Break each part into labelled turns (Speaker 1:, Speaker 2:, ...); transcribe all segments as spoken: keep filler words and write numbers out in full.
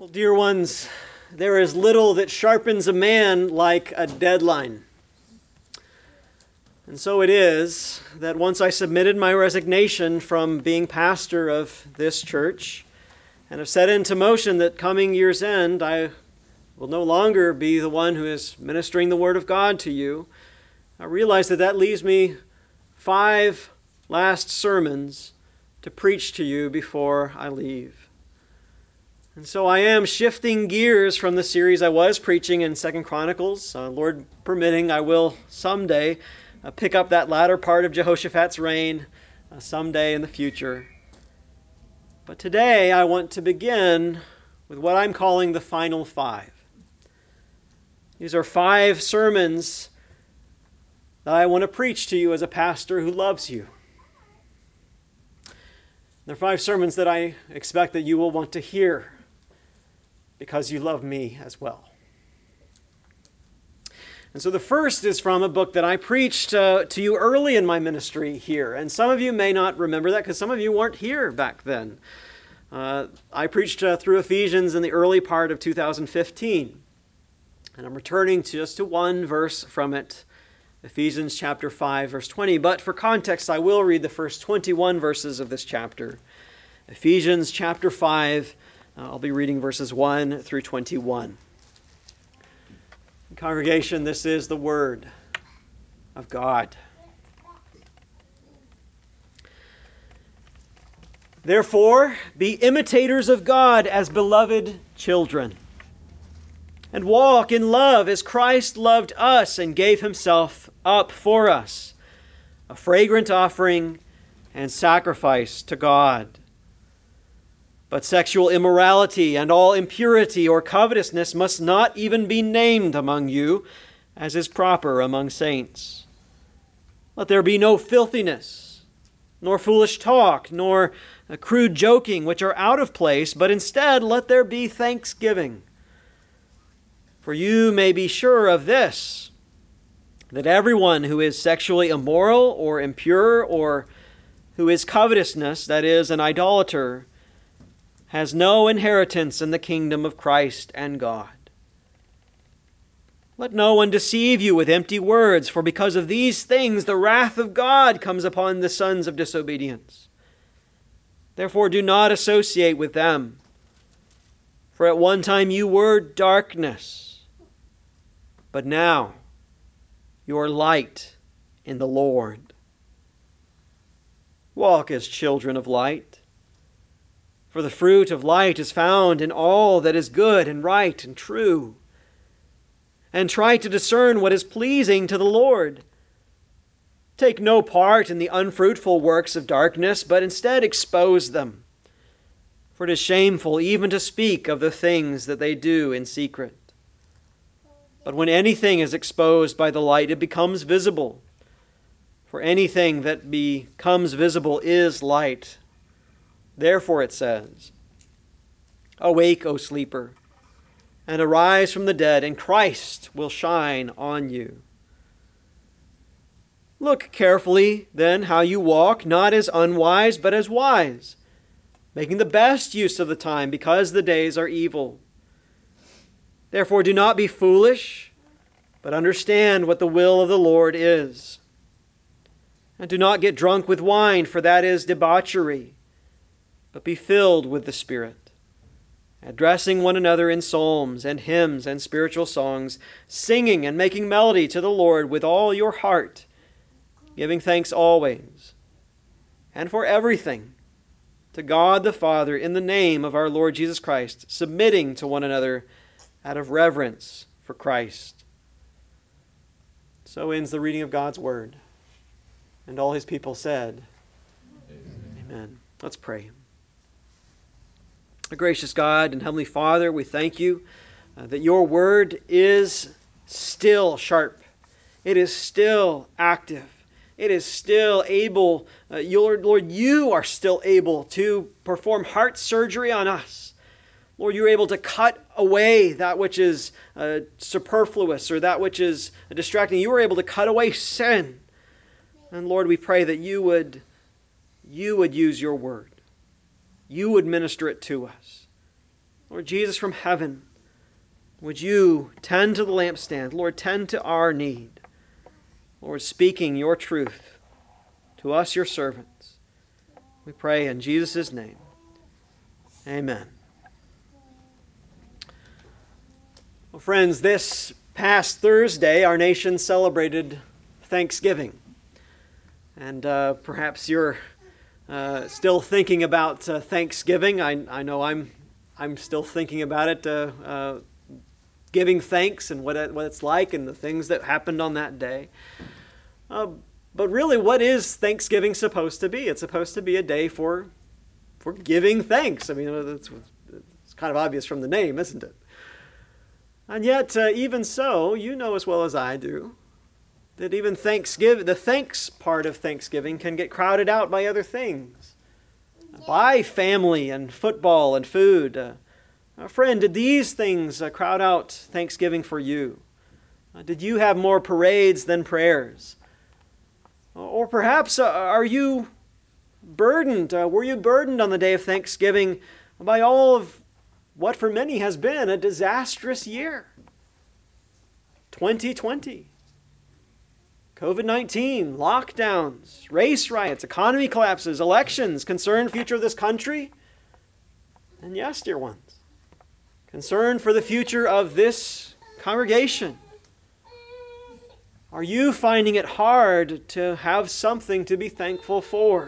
Speaker 1: Well, dear ones, there is little that sharpens a man like a deadline. And so it is that once I submitted my resignation from being pastor of this church and have set into motion that coming year's end I will no longer be the one who is ministering the Word of God to you, I realize that that leaves me five last sermons to preach to you before I leave. And so I am shifting gears from the series I was preaching in Second Chronicles. Uh, Lord permitting, I will someday uh, pick up that latter part of Jehoshaphat's reign uh, someday in the future. But today I want to begin with what I'm calling the final five. These are five sermons that I want to preach to you as a pastor who loves you. They're five sermons that I expect that you will want to hear because you love me as well. And so the first is from a book that I preached uh, to you early in my ministry here. And some of you may not remember that because some of you weren't here back then. Uh, I preached uh, through Ephesians in the early part of two thousand fifteen. And I'm returning to just to one verse from it, Ephesians chapter five, verse twenty. But for context, I will read the first twenty-one verses of this chapter. Ephesians chapter five, uh, I'll be reading verses one through twenty-one. Congregation, this is the Word of God. Therefore, be imitators of God as beloved children, and walk in love as Christ loved us and gave himself up for us, a fragrant offering and sacrifice to God. But sexual immorality and all impurity or covetousness must not even be named among you, as is proper among saints. Let there be no filthiness, nor foolish talk, nor crude joking, which are out of place, but instead let there be thanksgiving. For you may be sure of this, that everyone who is sexually immoral or impure or who is covetousness, that is, an idolater, has no inheritance in the kingdom of Christ and God. Let no one deceive you with empty words, for because of these things the wrath of God comes upon the sons of disobedience. Therefore do not associate with them. For at one time you were darkness, but now you are light in the Lord. Walk as children of light. For the fruit of light is found in all that is good and right and true. And try to discern what is pleasing to the Lord. Take no part in the unfruitful works of darkness, but instead expose them. For it is shameful even to speak of the things that they do in secret. But when anything is exposed by the light, it becomes visible. For anything that becomes visible is light. Therefore it says, Awake, O sleeper, and arise from the dead, and Christ will shine on you. Look carefully, then, how you walk, not as unwise, but as wise, making the best use of the time, because the days are evil. Therefore do not be foolish, but understand what the will of the Lord is. And do not get drunk with wine, for that is debauchery, but be filled with the Spirit, addressing one another in psalms and hymns and spiritual songs, singing and making melody to the Lord with all your heart, giving thanks always and for everything to God the Father in the name of our Lord Jesus Christ, submitting to one another out of reverence for Christ. So ends the reading of God's Word. And all His people said, Amen. Amen. Let's pray. Our gracious God and Heavenly Father, we thank you uh, that your Word is still sharp. It is still active. It is still able, uh, Lord, Lord, you are still able to perform heart surgery on us. Lord, you're able to cut away that which is uh, superfluous or that which is distracting. You are able to cut away sin. And Lord, we pray that you would, you would use your word. You would minister it to us. Lord Jesus from heaven, would you tend to the lampstand? Lord, tend to our need. Lord, speaking your truth to us, your servants. We pray in Jesus' name. Amen. Well, friends, this past Thursday, our nation celebrated Thanksgiving. And uh, perhaps you're uh, still thinking about uh, Thanksgiving. I, I know I'm I'm still thinking about it, uh, uh, giving thanks and what, it, what it's like and the things that happened on that day. Uh, but really, what is Thanksgiving supposed to be? It's supposed to be a day for, for giving thanks. I mean, it's, it's kind of obvious from the name, isn't it? And yet, uh, even so, you know as well as I do, that even Thanksgiving, the thanks part of Thanksgiving can get crowded out by other things. By family and football and food. Uh, uh, friend, did these things uh, crowd out Thanksgiving for you? Uh, did you have more parades than prayers? Or perhaps uh, are you burdened? Uh, were you burdened on the day of Thanksgiving by all of what for many has been a disastrous year? twenty twenty. COVID nineteen, lockdowns, race riots, economy collapses, elections, concern future of this country. And yes, dear ones, concern for the future of this congregation. Are you finding it hard to have something to be thankful for?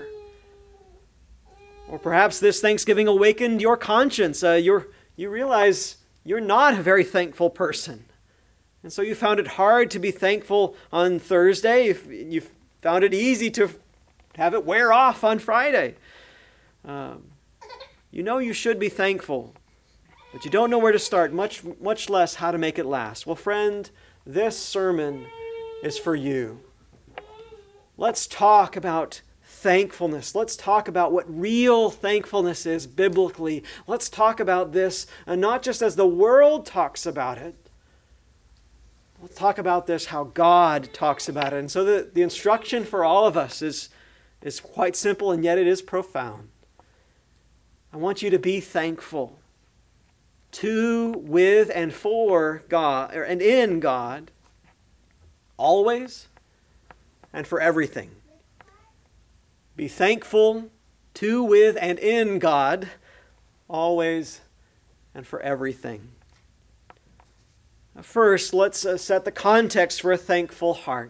Speaker 1: Or perhaps this Thanksgiving awakened your conscience. Uh, you're, you realize you're not a very thankful person. And so you found it hard to be thankful on Thursday. You found it easy to have it wear off on Friday. Um, you know you should be thankful, but you don't know where to start, much, much less how to make it last. Well, friend, this sermon is for you. Let's talk about thankfulness. Let's talk about what real thankfulness is biblically. Let's talk about this, and not just as the world talks about it. Let's talk about this how God talks about it. And so the, the instruction for all of us is, is quite simple, and yet it is profound. I want you to be thankful to, with, and for God, or, and in God, always and for everything. Be thankful to, with, and in God, always and for everything. First, let's uh, set the context for a thankful heart.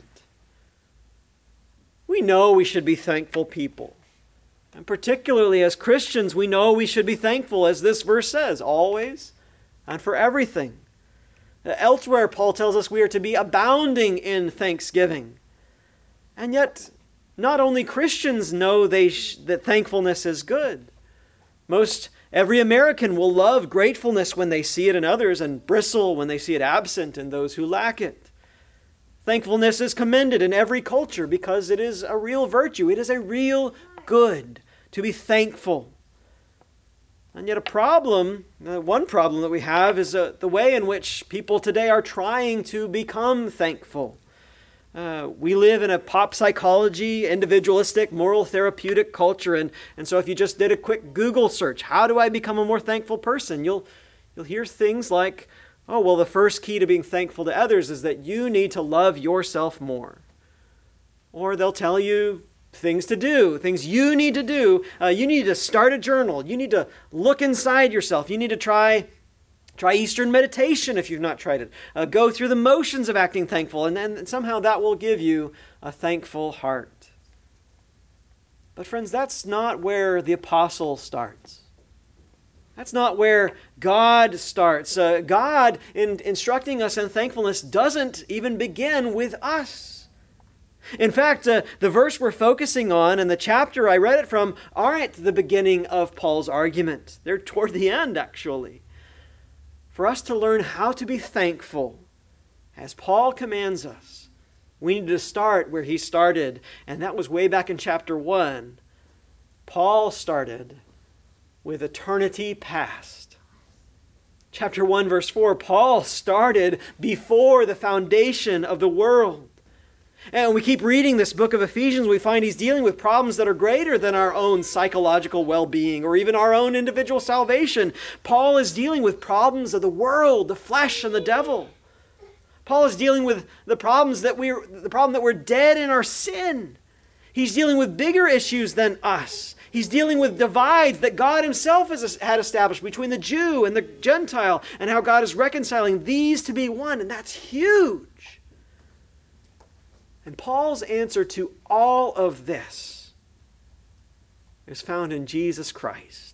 Speaker 1: We know we should be thankful people. And particularly as Christians, we know we should be thankful, as this verse says, always and for everything. Uh, elsewhere, Paul tells us we are to be abounding in thanksgiving. And yet, not only Christians know they sh- that thankfulness is good. Most every American will love gratefulness when they see it in others and bristle when they see it absent in those who lack it. Thankfulness is commended in every culture because it is a real virtue. It is a real good to be thankful. And yet a problem, uh, one problem that we have is uh, the way in which people today are trying to become thankful. Uh, we live in a pop psychology, individualistic, moral therapeutic culture, and, and so if you just did a quick Google search, how do I become a more thankful person? You'll, you'll hear things like, oh, well, the first key to being thankful to others is that you need to love yourself more. Or they'll tell you things to do, things you need to do. Uh, you need to start a journal. You need to look inside yourself. You need to try Try Eastern meditation if you've not tried it. Uh, go through the motions of acting thankful, and then somehow that will give you a thankful heart. But friends, that's not where the apostle starts. That's not where God starts. Uh, God, in instructing us in thankfulness, doesn't even begin with us. In fact, uh, the verse we're focusing on and the chapter I read it from aren't the beginning of Paul's argument. They're toward the end, actually. For us to learn how to be thankful, as Paul commands us, we need to start where he started, and that was way back in chapter one. Paul started with eternity past. Chapter one, verse four, Paul started before the foundation of the world. And we keep reading this book of Ephesians, we find he's dealing with problems that are greater than our own psychological well-being or even our own individual salvation. Paul is dealing with problems of the world, the flesh, and the devil. Paul is dealing with the problems that we're the problem that we're dead in our sin. He's dealing with bigger issues than us. He's dealing with divides that God himself has had established between the Jew and the Gentile, and how God is reconciling these to be one, and that's huge. And Paul's answer to all of this is found in Jesus Christ.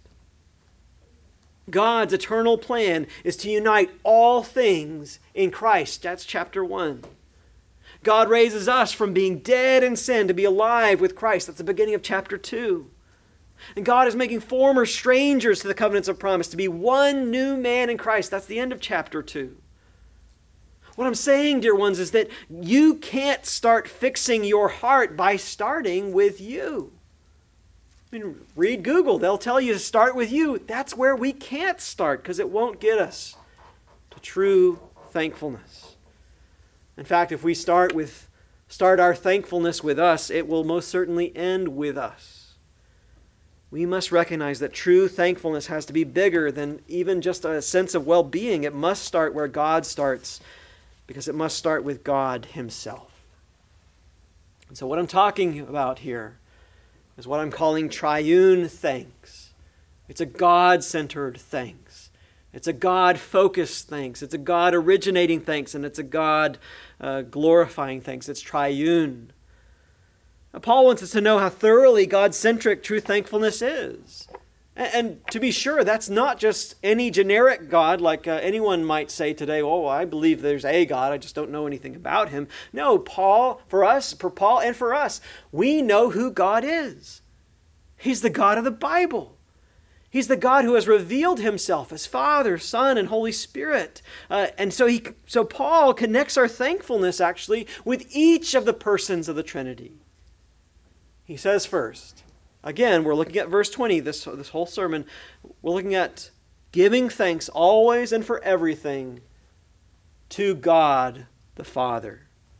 Speaker 1: God's eternal plan is to unite all things in Christ. That's chapter one. God raises us from being dead in sin to be alive with Christ. That's the beginning of chapter two. And God is making former strangers to the covenants of promise to be one new man in Christ. That's the end of chapter two. What I'm saying, dear ones, is that you can't start fixing your heart by starting with you. I mean, read Google. They'll tell you to start with you. That's where we can't start because it won't get us to true thankfulness. In fact, if we start with start our thankfulness with us, it will most certainly end with us. We must recognize that true thankfulness has to be bigger than even just a sense of well-being. It must start where God starts, because it must start with God himself. And so what I'm talking about here is what I'm calling triune thanks. It's a God-centered thanks. It's a God-focused thanks. It's a God-originating thanks, and it's a God-glorifying uh, thanks. It's triune. Now, Paul wants us to know how thoroughly God-centric true thankfulness is. And, and to be sure, that's not just any generic God like uh, anyone might say today, oh, I believe there's a God, I just don't know anything about him. No, Paul, for us, for Paul and for us, we know who God is. He's the God of the Bible. He's the God who has revealed himself as Father, Son, and Holy Spirit. Uh, and so he, so Paul connects our thankfulness actually with each of the persons of the Trinity. He says first, again, we're looking at verse twenty, this, this whole sermon. We're looking at giving thanks always and for everything to God the Father.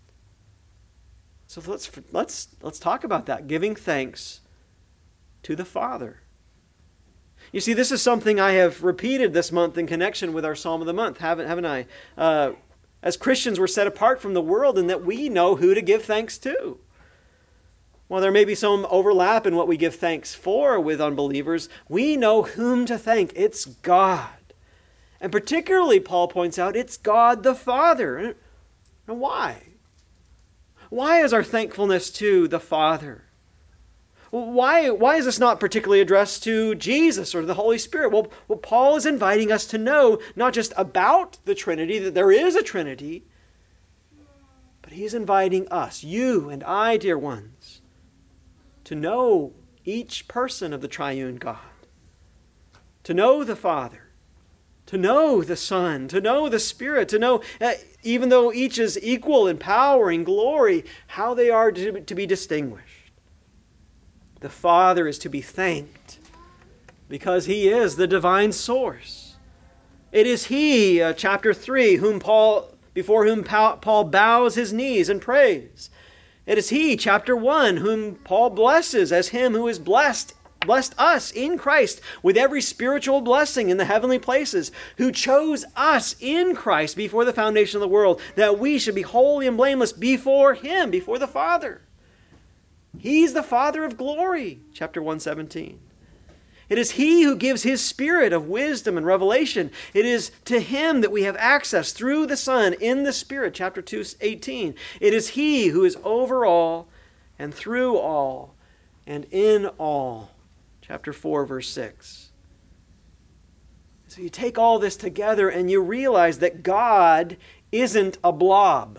Speaker 1: So let's, let's, let's talk about that, giving thanks to the Father. You see, this is something I have repeated this month in connection with our Psalm of the Month, haven't, haven't I? Uh, as Christians, we're set apart from the world in that we know who to give thanks to. While there may be some overlap in what we give thanks for with unbelievers, we know whom to thank. It's God. And particularly, Paul points out, it's God the Father. And why? Why is our thankfulness to the Father? Why, why is this not particularly addressed to Jesus or the Holy Spirit? Well, well, Paul is inviting us to know not just about the Trinity, that there is a Trinity, but he's inviting us, you and I, dear ones, to know each person of the triune God, to know the Father, to know the Son, to know the Spirit, to know, uh, even though each is equal in power and glory, how they are to, to be distinguished. The Father is to be thanked because he is the divine source. It is he, uh, chapter three, whom Paul, before whom Paul bows his knees and prays. It is he, chapter one, whom Paul blesses as him who is blessed, blessed us in Christ with every spiritual blessing in the heavenly places, who chose us in Christ before the foundation of the world, that we should be holy and blameless before him, before the Father. He's the Father of glory, chapter one seventeen. It is he who gives his spirit of wisdom and revelation. It is to him that we have access through the Son in the Spirit, chapter two eighteen. It is he who is over all and through all and in all, chapter four, verse six. So you take all this together and you realize that God isn't a blob.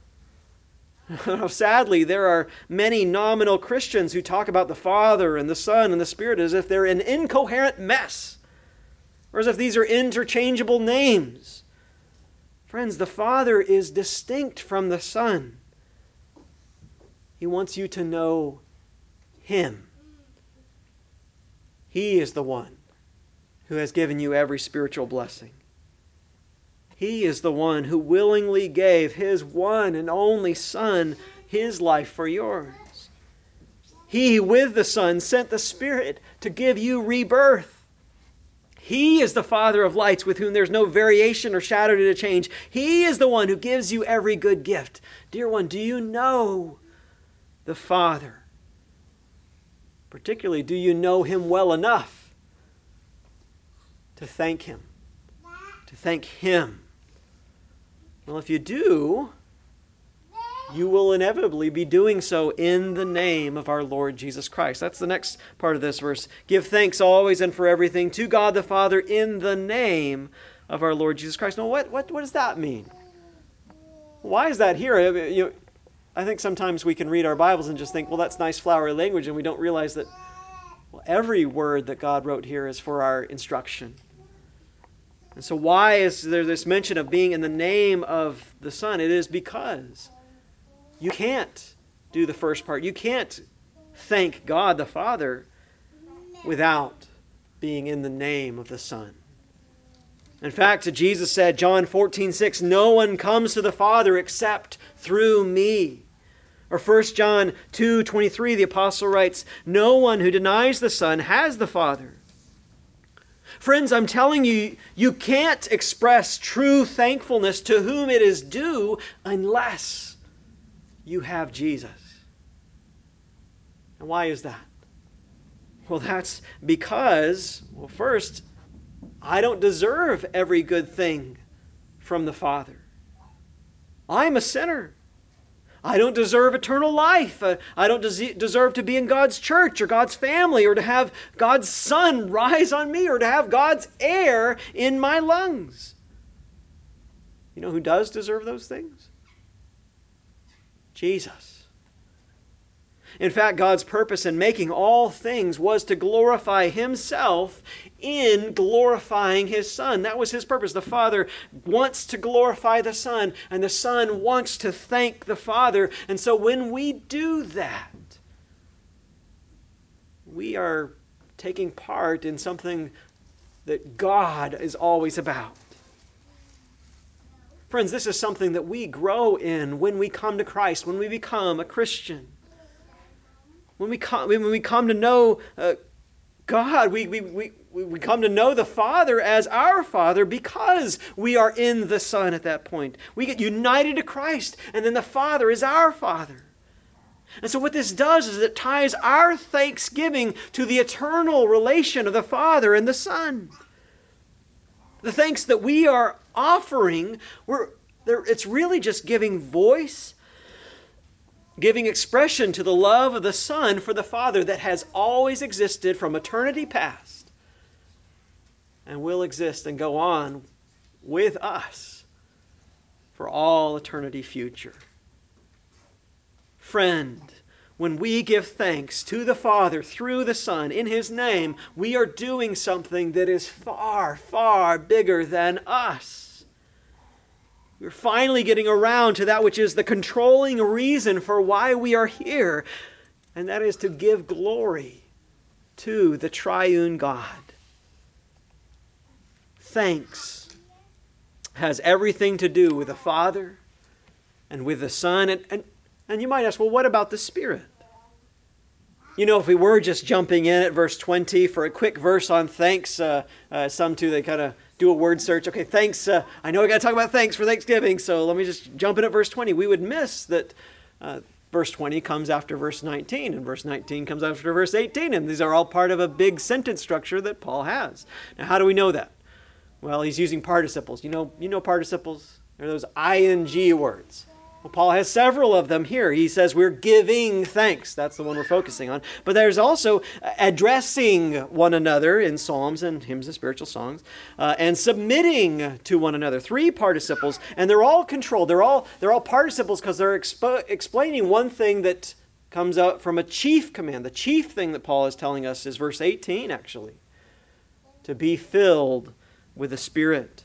Speaker 1: Sadly, there are many nominal Christians who talk about the Father and the Son and the Spirit as if they're an incoherent mess, or as if these are interchangeable names. Friends, the Father is distinct from the Son. He wants you to know him. He is the one who has given you every spiritual blessing. He is the one who willingly gave his one and only Son his life for yours. He, with the Son, sent the Spirit to give you rebirth. He is the Father of lights with whom there's no variation or shadow to change. He is the one who gives you every good gift. Dear one, do you know the Father? Particularly, do you know him well enough to thank him? To thank him? Well, if you do, you will inevitably be doing so in the name of our Lord Jesus Christ. That's the next part of this verse. Give thanks always and for everything to God the Father in the name of our Lord Jesus Christ. Now, what, what, what does that mean? Why is that here? I mean, you know, I think sometimes we can read our Bibles and just think, well, that's nice flowery language, and we don't realize that well, every word that God wrote here is for our instruction. And so why is there this mention of being in the name of the Son? It is because you can't do the first part. You can't thank God the Father without being in the name of the Son. In fact, Jesus said, John fourteen six, no one comes to the Father except through me. Or First John two twenty-three, the apostle writes, no one who denies the Son has the Father. Friends, I'm telling you, you can't express true thankfulness to whom it is due unless you have Jesus. And why is that? Well, that's because, well, first, I don't deserve every good thing from the Father. I'm a sinner. I don't deserve eternal life. Uh, I don't des- deserve to be in God's church or God's family or to have God's sun rise on me or to have God's air in my lungs. You know who does deserve those things? Jesus. In fact, God's purpose in making all things was to glorify himself in glorifying his Son. That was his purpose. The Father wants to glorify the Son, and the Son wants to thank the Father. And so when we do that, we are taking part in something that God is always about. Friends, this is something that we grow in when we come to Christ, when we become a Christian. When we come, when we come to know uh, God, we, we, we, we come to know the Father as our Father because we are in the Son at that point. We get united to Christ, and then the Father is our Father. And so what this does is it ties our thanksgiving to the eternal relation of the Father and the Son. The thanks that we are offering, we're, it's really just giving voice, giving expression to the love of the Son for the Father that has always existed from eternity past and will exist and go on with us for all eternity future. Friend, when we give thanks to the Father through the Son in his name, we are doing something that is far, far bigger than us. We're finally getting around to that which is the controlling reason for why we are here, and that is to give glory to the triune God. Thanks has everything to do with the Father and with the Son. And, and, and you might ask, well, what about the Spirit? You know, if we were just jumping in at verse twenty for a quick verse on thanks, uh, uh, some too, they kind of do a word search. Okay, thanks. Uh, I know I got to talk about thanks for Thanksgiving, so let me just jump in at verse twenty. We would miss that uh, verse twenty comes after verse nineteen, and verse nineteen comes after verse eighteen, and these are all part of a big sentence structure that Paul has. Now, how do we know that? Well, he's using participles. You know, you know participles? They're those ing words. Well, Paul has several of them here. He says we're giving thanks. That's the one we're focusing on. But there's also addressing one another in psalms and hymns and spiritual songs, uh, and submitting to one another. Three participles, and they're all controlled. They're all they're all participles because they're expo- explaining one thing that comes out from a chief command. The chief thing that Paul is telling us is verse eighteen, actually, to be filled with the Spirit.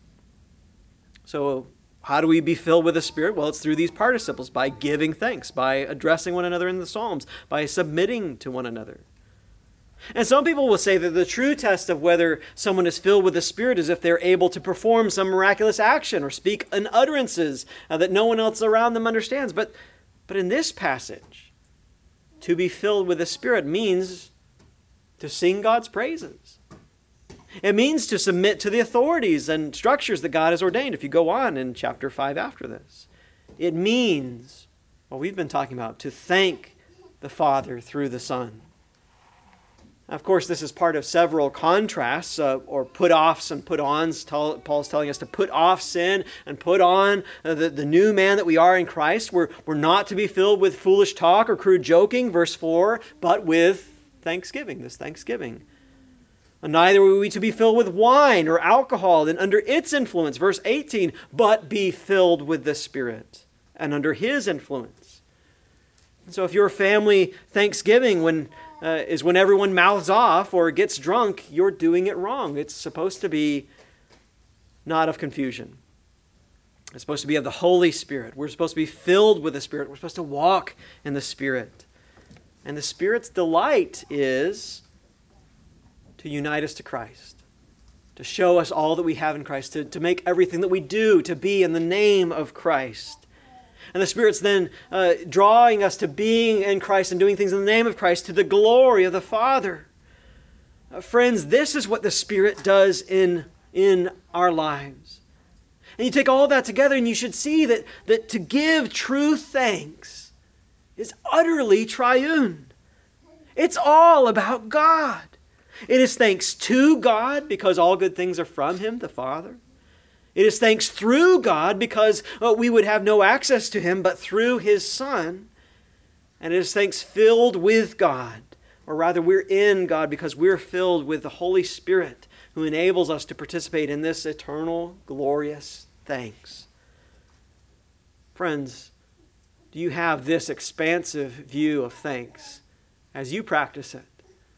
Speaker 1: So, how do we be filled with the Spirit? Well, it's through these participles, by giving thanks, by addressing one another in the Psalms, by submitting to one another. And some people will say that the true test of whether someone is filled with the Spirit is if they're able to perform some miraculous action or speak in utterances uh, that no one else around them understands. But But in this passage, to be filled with the Spirit means to sing God's praises. It means to submit to the authorities and structures that God has ordained. If you go on in chapter five after this, it means what we've been talking about, to thank the Father through the Son. Of course, this is part of several contrasts, uh, or put-offs and put-ons. Paul's telling us to put off sin and put on uh, the, the new man that we are in Christ. We're, we're not to be filled with foolish talk or crude joking, verse four, but with thanksgiving, this thanksgiving. And neither are we to be filled with wine or alcohol and under its influence, verse eighteen, but be filled with the Spirit and under His influence. So if your family Thanksgiving when uh, is when everyone mouths off or gets drunk, you're doing it wrong. It's supposed to be not of confusion. It's supposed to be of the Holy Spirit. We're supposed to be filled with the Spirit. We're supposed to walk in the Spirit. And the Spirit's delight is to unite us to Christ, to show us all that we have in Christ, to, to make everything that we do to be in the name of Christ. And the Spirit's then uh, drawing us to being in Christ and doing things in the name of Christ to the glory of the Father. Uh, friends, this is what the Spirit does in, in our lives. And you take all that together and you should see that, that to give true thanks is utterly triune. It's all about God. It is thanks to God because all good things are from Him, the Father. It is thanks through God because uh, we would have no access to Him but through His Son. And it is thanks filled with God, or rather we're in God because we're filled with the Holy Spirit who enables us to participate in this eternal, glorious thanks. Friends, do you have this expansive view of thanks as you practice it?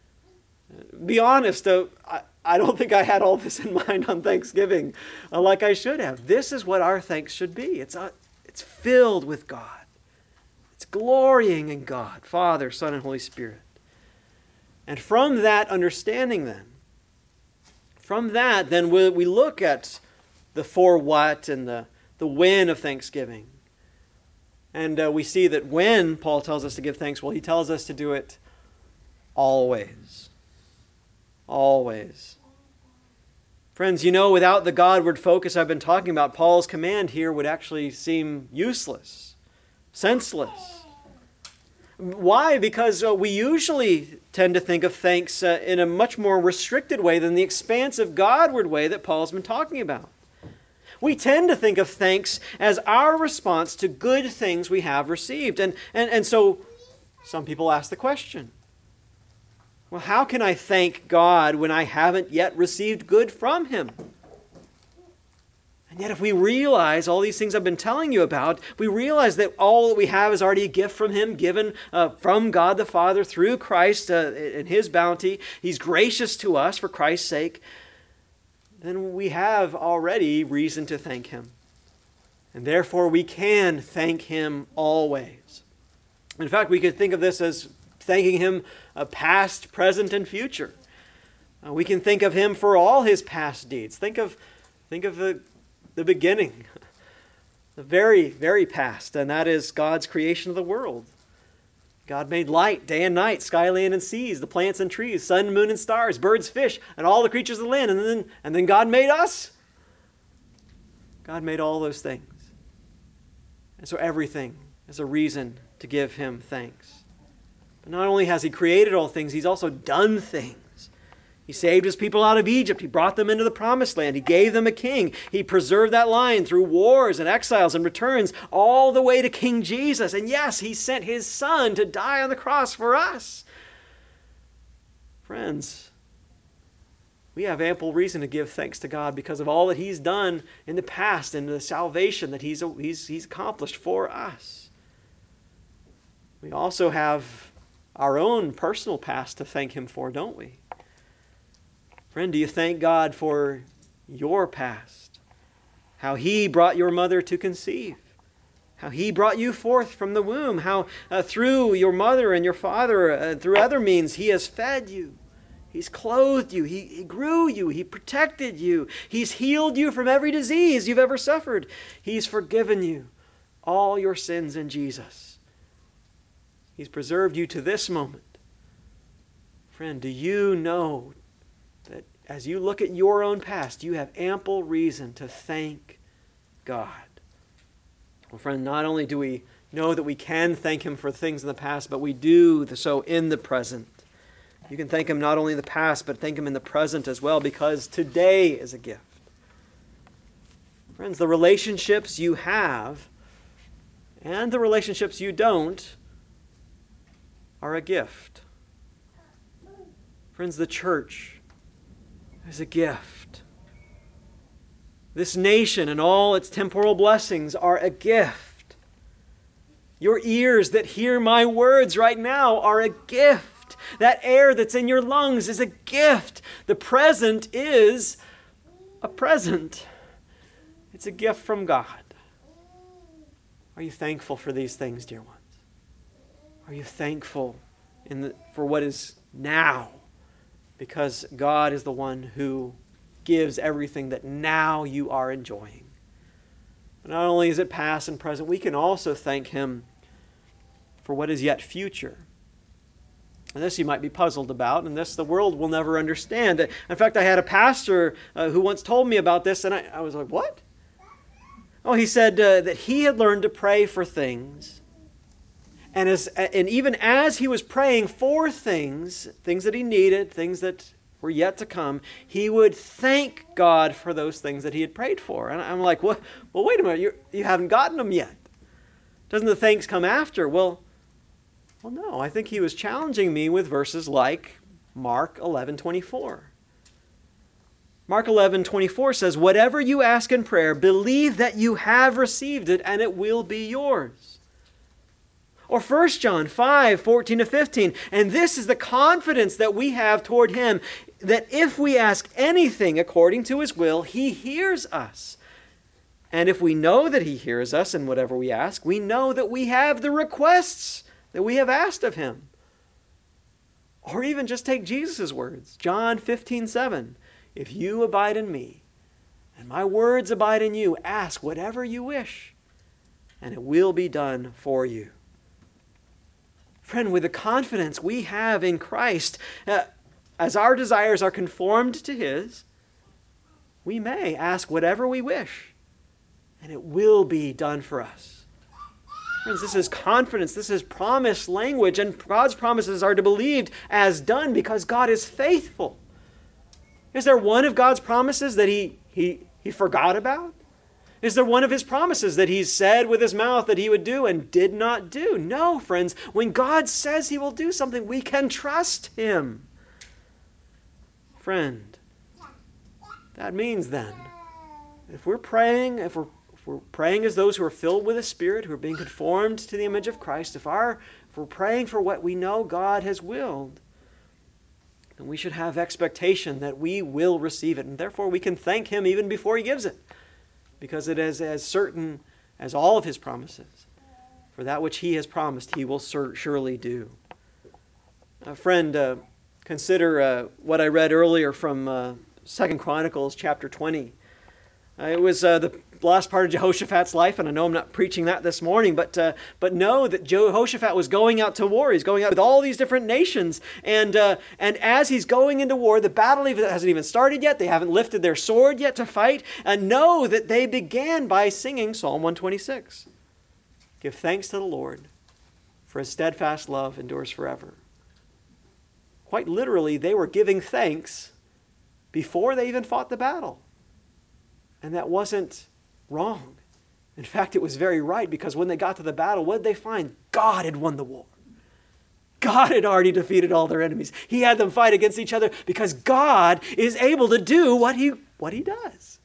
Speaker 1: Be honest, though, I, I don't think I had all this in mind on Thanksgiving uh, like I should have. This is what our thanks should be. It's, uh, it's filled with God. It's glorying in God, Father, Son, and Holy Spirit. And from that understanding then, from that then we, we look at the for what and the, the when of Thanksgiving. And uh, we see that when Paul tells us to give thanks, well, he tells us to do it always. Always. Friends, you know, without the Godward focus I've been talking about, Paul's command here would actually seem useless, senseless. Why? Because uh, we usually tend to think of thanks uh, in a much more restricted way than the expansive Godward way that Paul's been talking about. We tend to think of thanks as our response to good things we have received. And, and, and so some people ask the question, well, how can I thank God when I haven't yet received good from Him? And yet if we realize all these things I've been telling you about, we realize that all that we have is already a gift from Him, given uh, from God the Father through Christ uh, in His bounty. He's gracious to us for Christ's sake. Then we have already reason to thank Him. And therefore we can thank Him always. In fact, we could think of this as thanking Him uh, past, present, and future. Uh, we can think of Him for all His past deeds. Think of, think of the, the beginning, the very, very past, and that is God's creation of the world. God made light, day and night, sky, land, and seas, the plants and trees, sun, moon, and stars, birds, fish, and all the creatures of the land. And then, and then God made us. God made all those things. And so everything is a reason to give Him thanks. But not only has He created all things, He's also done things. He saved His people out of Egypt. He brought them into the promised land. He gave them a king. He preserved that line through wars and exiles and returns all the way to King Jesus. And yes, He sent His Son to die on the cross for us. Friends, we have ample reason to give thanks to God because of all that He's done in the past and the salvation that He's, he's, he's accomplished for us. We also have our own personal past to thank Him for, don't we? Friend, do you thank God for your past? How He brought your mother to conceive? How He brought you forth from the womb? How uh, through your mother and your father, uh, through other means, He has fed you. He's clothed you. He, he grew you. He protected you. He's healed you from every disease you've ever suffered. He's forgiven you all your sins in Jesus. He's preserved you to this moment. Friend, do you know that as you look at your own past, you have ample reason to thank God? Well, friend, not only do we know that we can thank Him for things in the past, but we do so in the present. You can thank Him not only in the past, but thank Him in the present as well, because today is a gift. Friends, the relationships you have and the relationships you don't are a gift. Friends, the church is a gift. This nation and all its temporal blessings are a gift. Your ears that hear my words right now are a gift. That air that's in your lungs is a gift. The present is a present. It's a gift from God. Are you thankful for these things, dear ones? Are you thankful in the, for what is now? Because God is the one who gives everything that now you are enjoying. Not only is it past and present, we can also thank Him for what is yet future. And this you might be puzzled about, and this the world will never understand. In fact, I had a pastor uh, who once told me about this, and I, I was like, what? Oh, he said uh, that he had learned to pray for things. And, as, and even as he was praying for things, things that he needed, things that were yet to come, he would thank God for those things that he had prayed for. And I'm like, well, well wait a minute, you you haven't gotten them yet. Doesn't the thanks come after? Well, well, no. I think he was challenging me with verses like Mark eleven twenty-four. Mark eleven twenty-four says, whatever you ask in prayer, believe that you have received it and it will be yours. Or First John five fourteen to fifteen. And this is the confidence that we have toward Him, that if we ask anything according to His will, He hears us. And if we know that He hears us in whatever we ask, we know that we have the requests that we have asked of Him. Or even just take Jesus' words, John fifteen seven. If you abide in me, and my words abide in you, ask whatever you wish, and it will be done for you. Friend, with the confidence we have in Christ, uh, as our desires are conformed to His, we may ask whatever we wish, and it will be done for us. Friends, this is confidence, this is promise language, and God's promises are to be believed as done because God is faithful. Is there one of God's promises that He, he, he forgot about? Is there one of His promises that He said with His mouth that He would do and did not do? No, friends. When God says He will do something, we can trust Him. Friend, that means then, if we're praying, if we're, if we're praying as those who are filled with the Spirit, who are being conformed to the image of Christ, if, our, if we're praying for what we know God has willed, then we should have expectation that we will receive it. And therefore we can thank Him even before He gives it, because it is as certain as all of His promises. For that which He has promised, He will sur- surely do. Uh, friend, uh, consider uh, what I read earlier from uh, Second Chronicles chapter twenty. Uh, it was uh, the last part of Jehoshaphat's life, and I know I'm not preaching that this morning, but uh, but know that Jehoshaphat was going out to war. He's going out with all these different nations, and uh, and as he's going into war, the battle hasn't even started yet. They haven't lifted their sword yet to fight, and know that they began by singing Psalm one twenty-six. Give thanks to the Lord, for His steadfast love endures forever. Quite literally, they were giving thanks before they even fought the battle. And that wasn't wrong. In fact, it was very right, because when they got to the battle, what did they find? God had won the war. God had already defeated all their enemies. He had them fight against each other because God is able to do what He, what he does.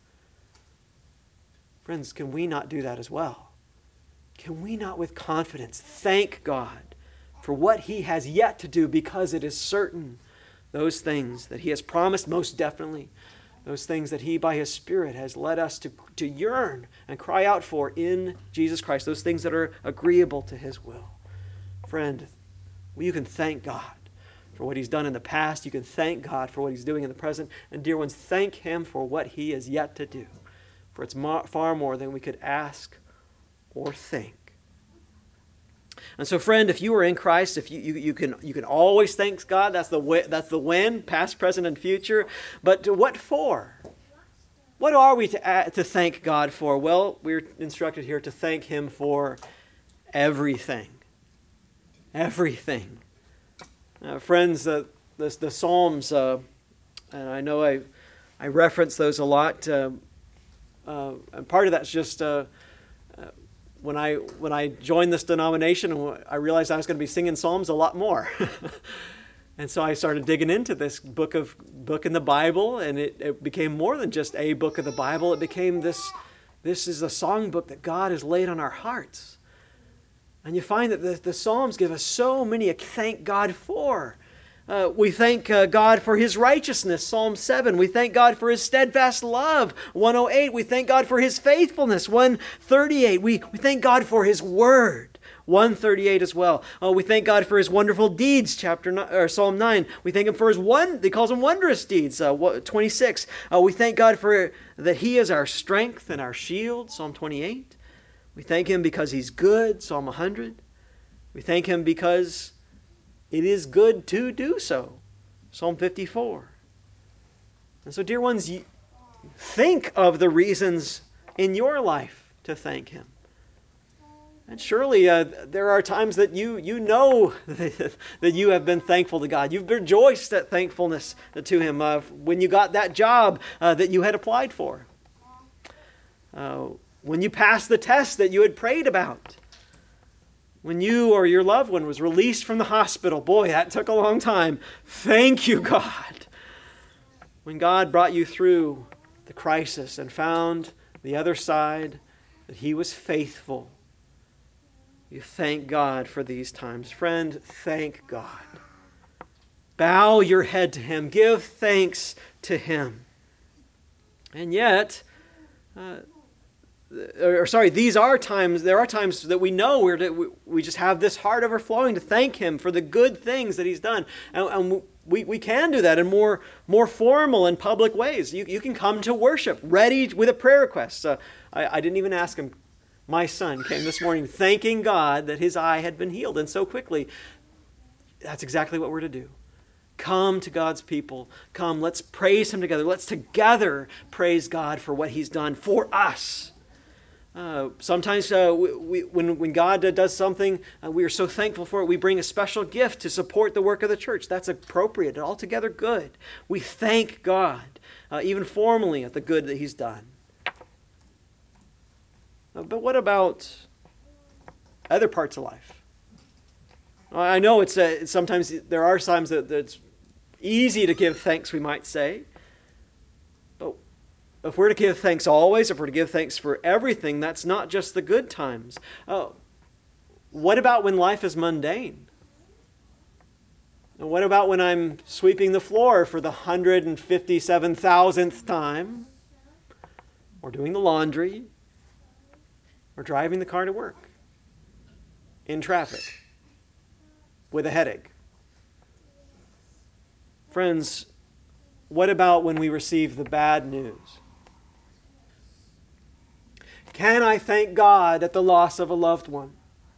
Speaker 1: Friends, can we not do that as well? Can we not with confidence thank God for what He has yet to do, because it is certain those things that He has promised, most definitely, those things that He by His Spirit has led us to, to yearn and cry out for in Jesus Christ, those things that are agreeable to His will. Friend, you can thank God for what He's done in the past. You can thank God for what He's doing in the present. And dear ones, thank Him for what He is yet to do, for it's far more than we could ask or think. And so, friend, if you are in Christ, if you, you, you can you can always thank God. That's the way, that's the when, past, present, and future. But what for? What are we to uh, to thank God for? Well, we're instructed here to thank Him for everything. Everything. Uh, friends, uh, the, the Psalms, uh, and I know I, I reference those a lot, uh, uh, and part of that's just uh, uh, when I when I joined this denomination, I realized I was going to be singing Psalms a lot more. And so I started digging into this book of book in the Bible, and it, it became more than just a book of the Bible. It became this, this is a songbook that God has laid on our hearts. And you find that the, the Psalms give us so many to thank God for. Uh, we thank uh, God for His righteousness, Psalm seven. We thank God for His steadfast love, one oh eight. We thank God for His faithfulness, one thirty-eight. We, we thank God for His word, one thirty-eight as well. Uh, we thank God for His wonderful deeds, chapter nine, or Psalm nine. We thank Him for His one, they calls them wondrous deeds, uh, twenty-six. Uh, we thank God for that He is our strength and our shield, Psalm twenty-eight. We thank Him because He's good, Psalm one hundred. We thank Him because it is good to do so, Psalm fifty-four. And so, dear ones, think of the reasons in your life to thank Him. And surely uh, there are times that you you know that you have been thankful to God. You've rejoiced at thankfulness to Him uh, when you got that job uh, that you had applied for. Uh, when you passed the test that you had prayed about. When you or your loved one was released from the hospital. Boy, that took a long time. Thank you, God. When God brought you through the crisis and found the other side that He was faithful. You thank God for these times. Friend, thank God. Bow your head to Him. Give thanks to Him. And yet, uh, or sorry, these are times, there are times that we know we're to, we just have this heart overflowing to thank Him for the good things that He's done. And, and we, we can do that in more, more formal and public ways. You, you can come to worship ready with a prayer request. Uh, I, I didn't even ask him. My son came this morning thanking God that his eye had been healed, and so quickly. That's exactly what we're to do. Come to God's people. Come, let's praise Him together. Let's together praise God for what He's done for us. Uh, sometimes uh, we, we, when, when God uh, does something, uh, we are so thankful for it, we bring a special gift to support the work of the church. That's appropriate and altogether good. We thank God, uh, even formally, at the good that He's done. Uh, but what about other parts of life? I know it's, uh, it's sometimes there are times that, that it's easy to give thanks, we might say. But if we're to give thanks always, if we're to give thanks for everything, that's not just the good times. Uh, what about when life is mundane? And what about when I'm sweeping the floor for the one hundred fifty-seven thousandth time? Or doing the laundry? Or driving the car to work? In traffic? With a headache? Friends, what about when we receive the bad news? Can I thank God at the loss of a loved one?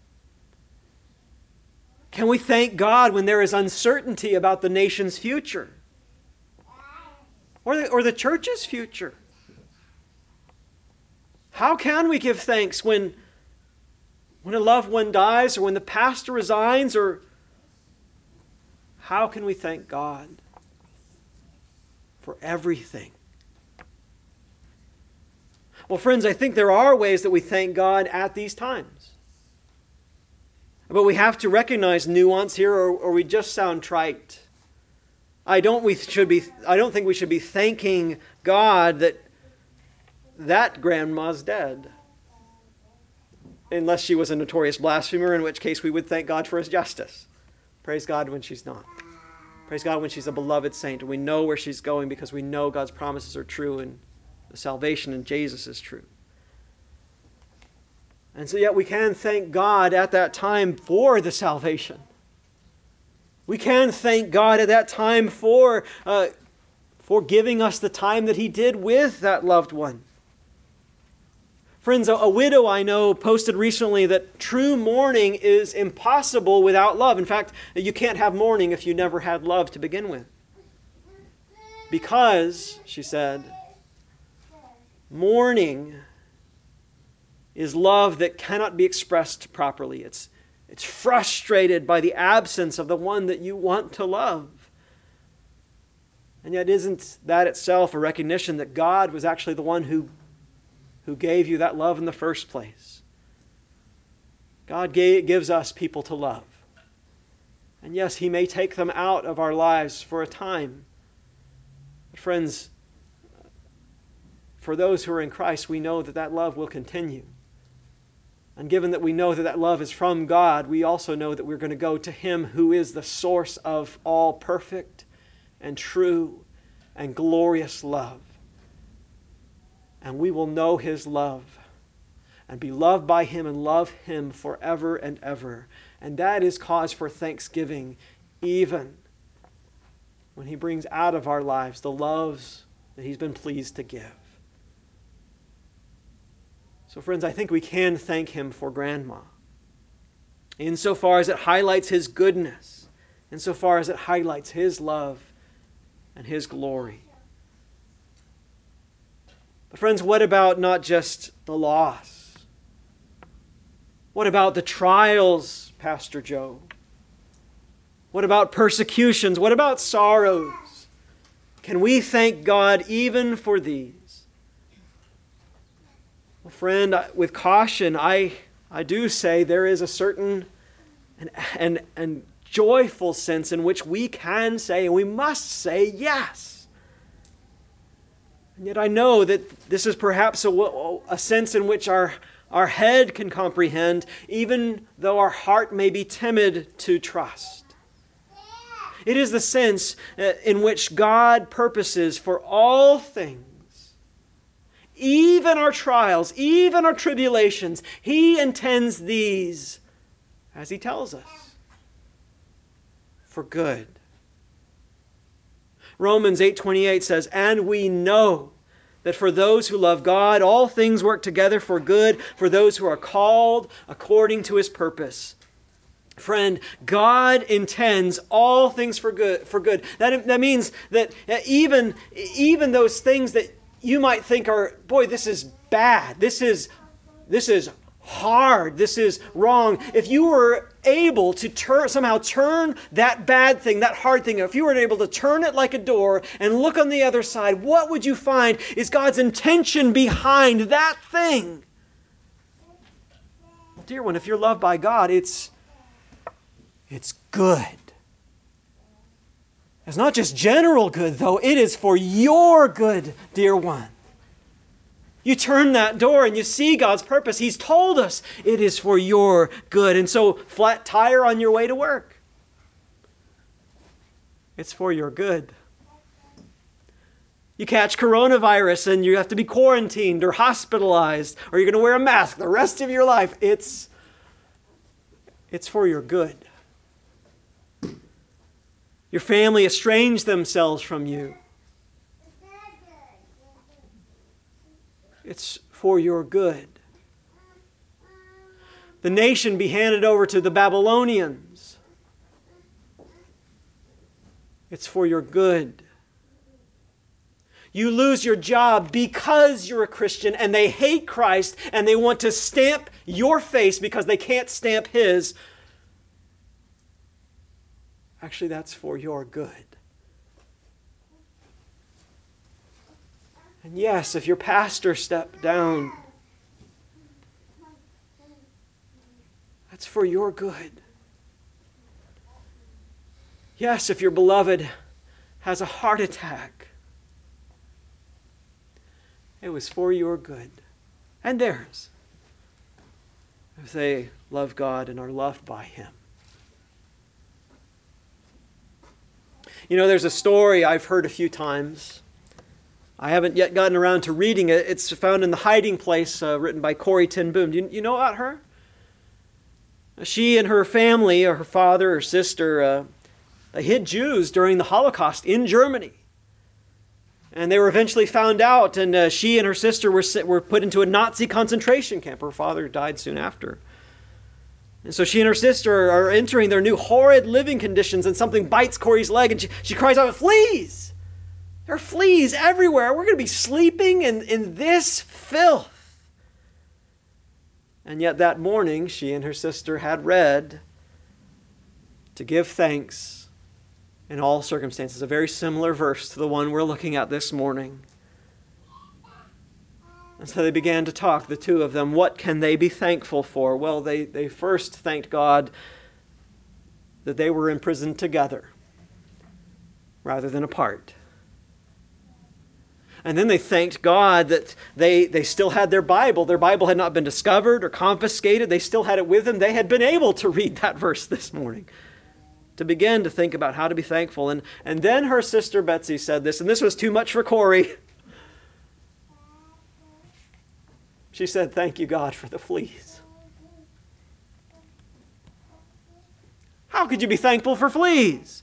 Speaker 1: Can we thank God when there is uncertainty about the nation's future? Or the, or the church's future? How can we give thanks when, when a loved one dies, or when the pastor resigns, or how can we thank God for everything? Well, friends, I think there are ways that we thank God at these times. But we have to recognize nuance here, or, or we just sound trite. I don't we should be I don't think we should be thanking God that that grandma's dead. Unless she was a notorious blasphemer, in which case we would thank God for His justice. Praise God when she's not. Praise God when she's a beloved saint, and we know where she's going because we know God's promises are true and the salvation in Jesus is true. And so yet we can thank God at that time for the salvation. We can thank God at that time for, uh, for giving us the time that He did with that loved one. Friends, a, a widow I know posted recently that true mourning is impossible without love. In fact, you can't have mourning if you never had love to begin with. Because, she said, mourning is love that cannot be expressed properly. It's, it's frustrated by the absence of the one that you want to love. And yet isn't that itself a recognition that God was actually the one who, who gave you that love in the first place? God gave, gives us people to love. And yes, He may take them out of our lives for a time. But friends, for those who are in Christ, we know that that love will continue. And given that we know that that love is from God, we also know that we're going to go to Him who is the source of all perfect and true and glorious love. And we will know His love and be loved by Him and love Him forever and ever. And that is cause for thanksgiving, even when He brings out of our lives the loves that He's been pleased to give. So friends, I think we can thank Him for Grandma, insofar as it highlights His goodness, insofar as it highlights His love and His glory. But friends, what about not just the loss? What about the trials, Pastor Joe? What about persecutions? What about sorrows? Can we thank God even for these? Well, friend, with caution, I, I do say there is a certain and, and, and joyful sense in which we can say, and we must say, yes. And yet I know that this is perhaps a, a sense in which our, our head can comprehend, even though our heart may be timid to trust. It is the sense in which God purposes for all things, even our trials, even our tribulations, He intends these, as He tells us, for good. Romans eight twenty-eight says, "And we know that for those who love God, all things work together for good, for those who are called according to His purpose." Friend, God intends all things for good. For good. That, that means that even, even those things that you might think are, boy, this is bad. This is, this is hard. This is wrong. If you were able to turn, somehow turn that bad thing, that hard thing, if you were able to turn it like a door and look on the other side, what would you find is God's intention behind that thing? Dear one, if you're loved by God, it's It's good. It's not just general good, though. It is for your good, dear one. You turn that door and you see God's purpose. He's told us it is for your good. And so, flat tire on your way to work, it's for your good. You catch coronavirus and you have to be quarantined or hospitalized, or you're going to wear a mask the rest of your life. It's, it's for your good. Your family estrange themselves from you. It's for your good. The nation be handed over to the Babylonians. It's for your good. You lose your job because you're a Christian and they hate Christ and they want to stamp your face because they can't stamp His. Actually, that's for your good. And yes, if your pastor stepped down, that's for your good. Yes, if your beloved has a heart attack, it was for your good and theirs, if they love God and are loved by Him. You know, there's a story I've heard a few times. I haven't yet gotten around to reading it. It's found in The Hiding Place, uh, written by Corrie ten Boom. Do you, you know about her? She and her family, or her father or sister, uh, they hid Jews during the Holocaust in Germany. And they were eventually found out, and uh, she and her sister were, were put into a Nazi concentration camp. Her father died soon after. And so she and her sister are entering their new horrid living conditions, and something bites Corey's leg, and she, she cries out, "Fleas! There are fleas everywhere. We're going to be sleeping in, in this filth." And yet that morning, she and her sister had read to give thanks in all circumstances, a very similar verse to the one we're looking at this morning. And so they began to talk, the two of them. What can they be thankful for? Well, they, they first thanked God that they were imprisoned together rather than apart. And then they thanked God that they, they still had their Bible. Their Bible had not been discovered or confiscated. They still had it with them. They had been able to read that verse this morning, to begin to think about how to be thankful. And, and then her sister Betsy said this, and this was too much for Corey. She said, "Thank you, God, for the fleas." How could you be thankful for fleas?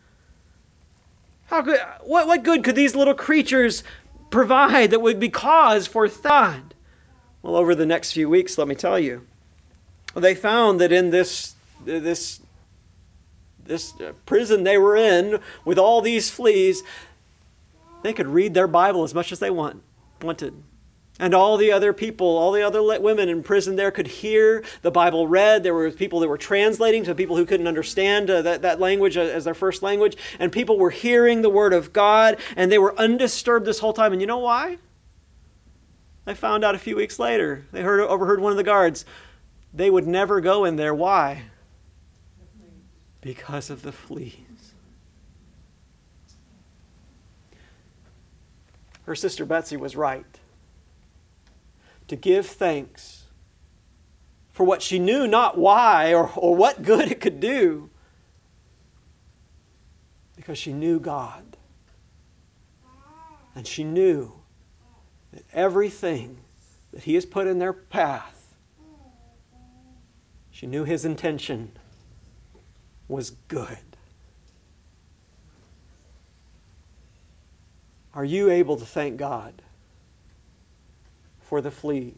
Speaker 1: How could, what, what good could these little creatures provide that would be cause for God? Well, over the next few weeks, let me tell you, they found that in this, this, this prison they were in with all these fleas, they could read their Bible as much as they want, wanted. And all the other people, all the other women in prison there could hear the Bible read. There were people that were translating to people who couldn't understand uh, that, that language as their first language. And people were hearing the Word of God, and they were undisturbed this whole time. And you know why? I found out a few weeks later. They heard, overheard one of the guards. They would never go in there. Why? Because of the fleas. Her sister Betsy was right to give thanks for what she knew not why or, or what good it could do, because she knew God. And she knew that everything that He has put in their path, she knew His intention was good. Are you able to thank God for the fleas?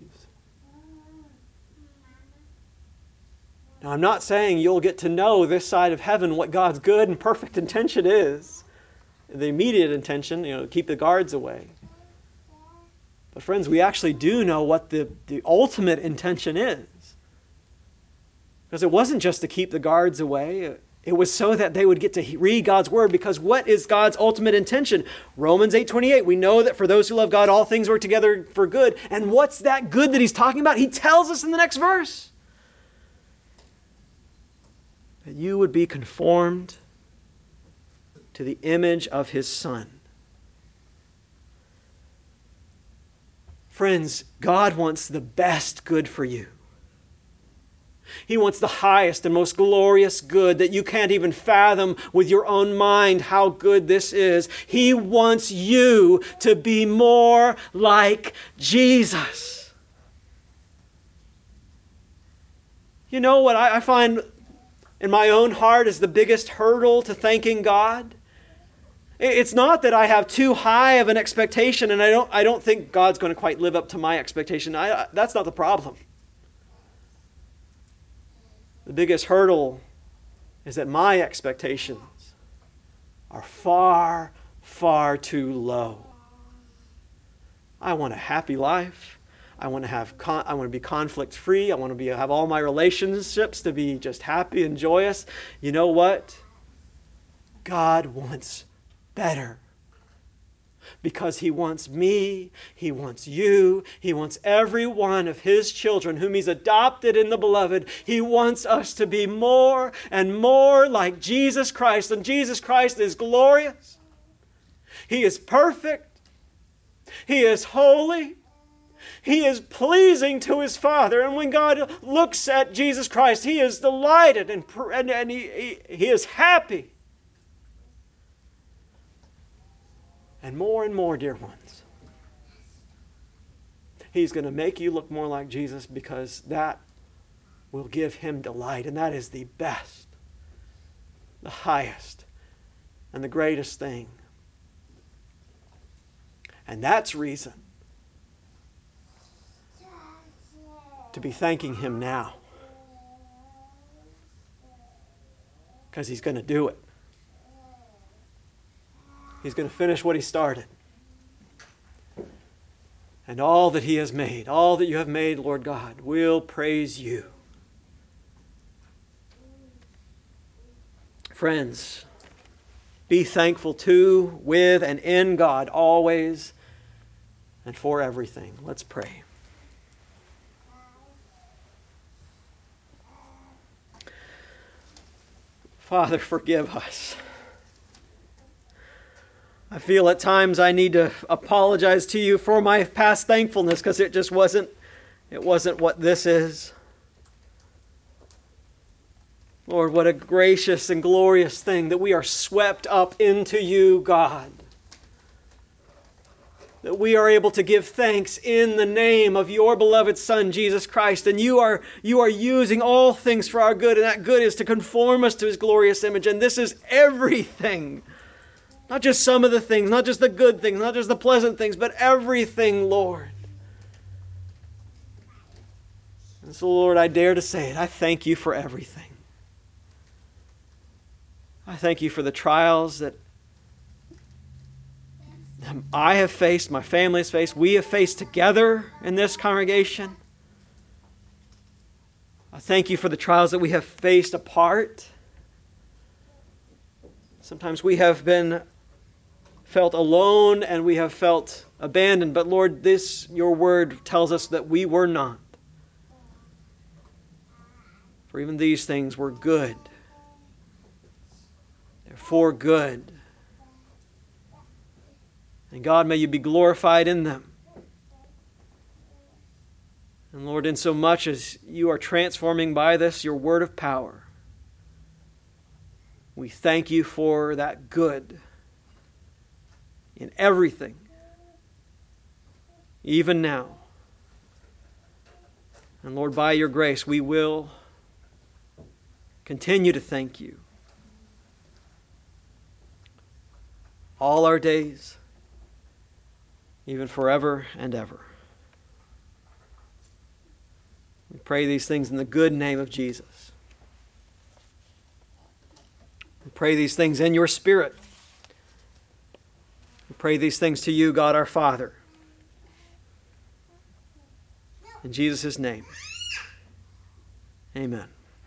Speaker 1: Now, I'm not saying you'll get to know this side of heaven what God's good and perfect intention is. The immediate intention, you know, keep the guards away. But friends, we actually do know what the, the ultimate intention is. Because it wasn't just to keep the guards away. It was so that they would get to read God's Word. Because what is God's ultimate intention? Romans eight twenty-eight, we know that for those who love God, all things work together for good. And what's that good that He's talking about? He tells us in the next verse. That you would be conformed to the image of His Son. Friends, God wants the best good for you. He wants the highest and most glorious good that you can't even fathom with your own mind how good this is. He wants you to be more like Jesus. You know what I find in my own heart is the biggest hurdle to thanking God? It's not that I have too high of an expectation and I don't, I don't think God's going to quite live up to my expectation. I, that's not the problem. The biggest hurdle is that my expectations are far, far too low. I want a happy life. I want to have con- I want to be conflict free. I want to be have all my relationships to be just happy and joyous. You know what? God wants better. Because He wants me, He wants you, He wants every one of His children whom He's adopted in the Beloved. He wants us to be more and more like Jesus Christ. And Jesus Christ is glorious. He is perfect. He is holy. He is pleasing to His Father. And when God looks at Jesus Christ, He is delighted and, and, and he, he, he is happy. And more and more, dear ones, He's going to make you look more like Jesus, because that will give Him delight. And that is the best, the highest, and the greatest thing And that's reason to be thanking Him now. Because He's going to do it. He's going to finish what He started. And all that He has made, all that you have made, Lord God, will praise you. Friends, be thankful to, with, and in God always and for everything. Let's pray. Father, forgive us. I feel at times I need to apologize to you for my past thankfulness because it just wasn't, it wasn't what this is. Lord, what a gracious and glorious thing that we are swept up into you, God. That we are able to give thanks in the name of your beloved Son, Jesus Christ. And you are, you are using all things for our good, and that good is to conform us to His glorious image. And this is everything. Not just some of the things, not just the good things, not just the pleasant things, but everything, Lord. And so, Lord, I dare to say it. I thank you for everything. I thank you for the trials that I have faced, my family has faced, we have faced together in this congregation. I thank you for the trials that we have faced apart. Sometimes we have been felt alone and we have felt abandoned, but Lord, this, your word tells us that we were not. For even these things were good. They're for good. And God, may you be glorified in them. And Lord, in so much as you are transforming by this your word of power, we thank you for that good in everything, even now. And Lord, by your grace, we will continue to thank you all our days, even forever and ever. We pray these things in the good name of Jesus. We pray these things in your Spirit. We pray these things to you, God our Father. In Jesus' name, amen.